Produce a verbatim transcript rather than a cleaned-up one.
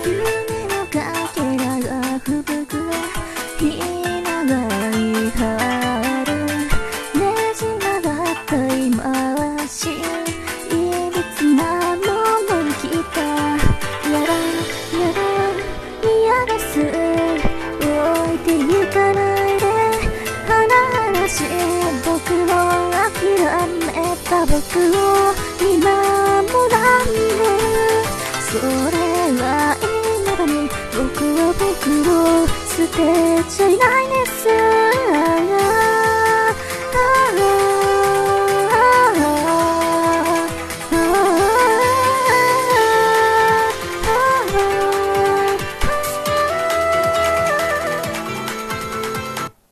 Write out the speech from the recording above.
夢のかけらが吹雪く日長い春ねじ曲がった言い回しいびつなものに来たやだやだ嫌です置いてゆかないで花々しい僕を諦めた僕を今もらんでそれは今だに僕は僕を捨てちゃいないんです